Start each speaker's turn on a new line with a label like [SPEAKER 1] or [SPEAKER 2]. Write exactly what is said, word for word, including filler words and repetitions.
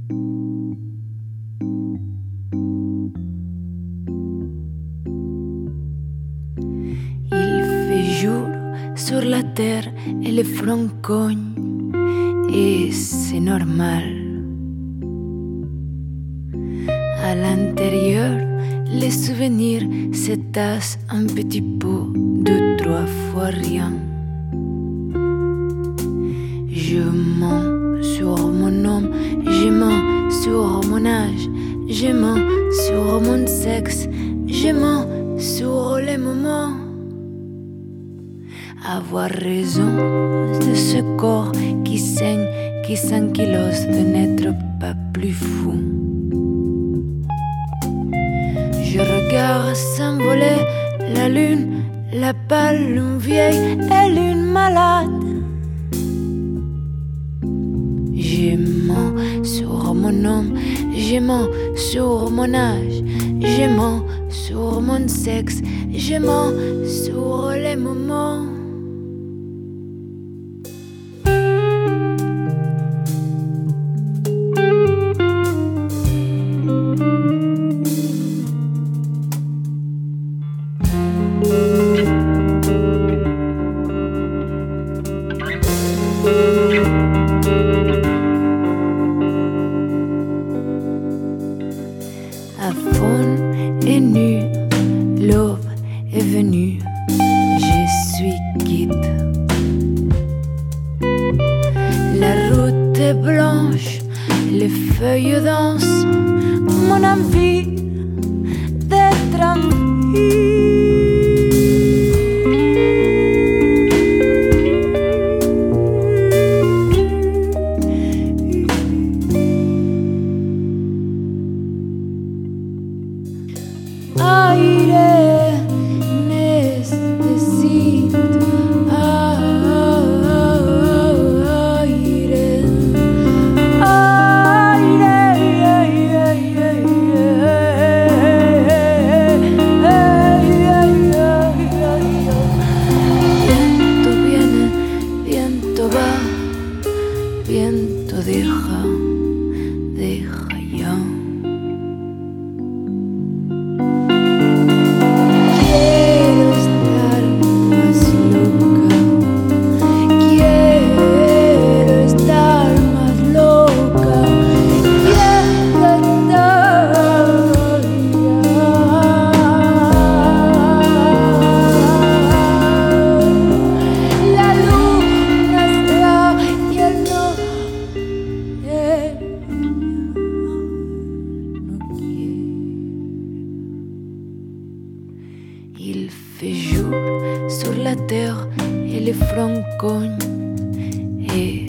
[SPEAKER 1] Sur la terre et les fronts cognent, et c'est normal. À l'intérieur, les souvenirs se tassent un petit peu de trois fois rien. Je mens sur mon homme, je mens sur mon âge, je mens sur mon sexe, je mens sur les moments. Avoir raison de ce corps qui saigne, qui s'ankylose de n'être pas plus fou. Je regarde s'envoler la lune, la pâle lune vieille et lune malade. Je mens sur mon homme, je mens sur mon âge, je mens sur mon sexe, je mens sur les moments. À fond et nu, l'aube est venue, je suis quitte. La route est blanche, les feuilles dansent, mon envie d'être en vie. Aire, necesito aire, viento viene, viento va, viento deja, deja ya. Il fait jour sur la terre et les fronts cognent et